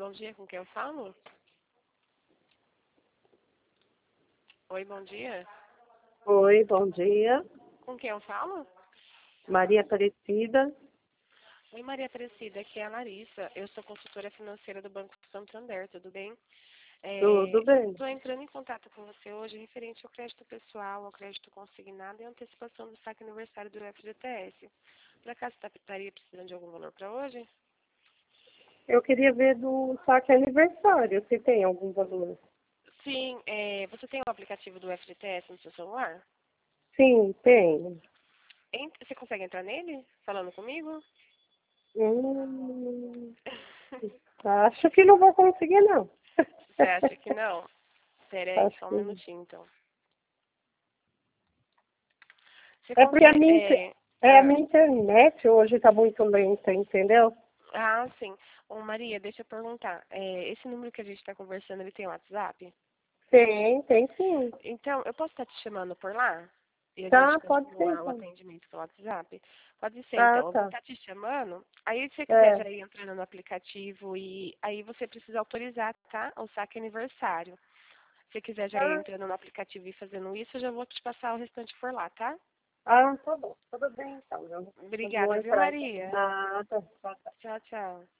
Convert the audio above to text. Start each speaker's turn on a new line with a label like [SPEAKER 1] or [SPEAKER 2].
[SPEAKER 1] bom dia, com quem eu falo? Oi, bom dia.
[SPEAKER 2] Oi, bom dia.
[SPEAKER 1] Com quem eu falo?
[SPEAKER 2] Maria Aparecida.
[SPEAKER 1] Oi, Maria Aparecida, aqui é a Larissa. Eu sou consultora financeira do Banco Santander, tudo bem?
[SPEAKER 2] Tudo bem?
[SPEAKER 1] Estou entrando em contato com você hoje referente ao crédito pessoal, ao crédito consignado e à antecipação do saque aniversário do FGTS. Por acaso estaria precisando de algum valor para hoje?
[SPEAKER 2] Eu queria ver do saque aniversário, se tem algum valor.
[SPEAKER 1] Sim, você tem o aplicativo do FGTS no seu celular?
[SPEAKER 2] Sim, tem.
[SPEAKER 1] Você consegue entrar nele, falando comigo?
[SPEAKER 2] Hum, acho que não vou conseguir, não.
[SPEAKER 1] Você acha que não? Espera aí,
[SPEAKER 2] Acho
[SPEAKER 1] só um
[SPEAKER 2] que...
[SPEAKER 1] minutinho, então. Você
[SPEAKER 2] É porque
[SPEAKER 1] consegue...
[SPEAKER 2] a minha internet hoje está muito lenta, entendeu?
[SPEAKER 1] sim. Ô, Maria, deixa eu perguntar. Esse número que a gente está conversando, ele tem WhatsApp?
[SPEAKER 2] Tem sim.
[SPEAKER 1] Então, eu posso estar te chamando por lá? E a gente
[SPEAKER 2] Tá, pode ser
[SPEAKER 1] continuar o
[SPEAKER 2] então.
[SPEAKER 1] atendimento pelo WhatsApp? Pode ser,
[SPEAKER 2] Ah,
[SPEAKER 1] então. Eu vou
[SPEAKER 2] tá.
[SPEAKER 1] estar te chamando. Aí, se você quiser
[SPEAKER 2] É.
[SPEAKER 1] já ir entrando no aplicativo e aí você precisa autorizar, tá? O saque aniversário. Se você quiser já ir
[SPEAKER 2] Ah,
[SPEAKER 1] entrando no aplicativo e fazendo isso, eu já vou te passar o restante por lá, tá?
[SPEAKER 2] tá bom. Tudo bem então. Eu vou
[SPEAKER 1] Obrigada, viu,
[SPEAKER 2] entrar então.
[SPEAKER 1] Maria?
[SPEAKER 2] Nada. Tá.
[SPEAKER 1] Tchau, tchau.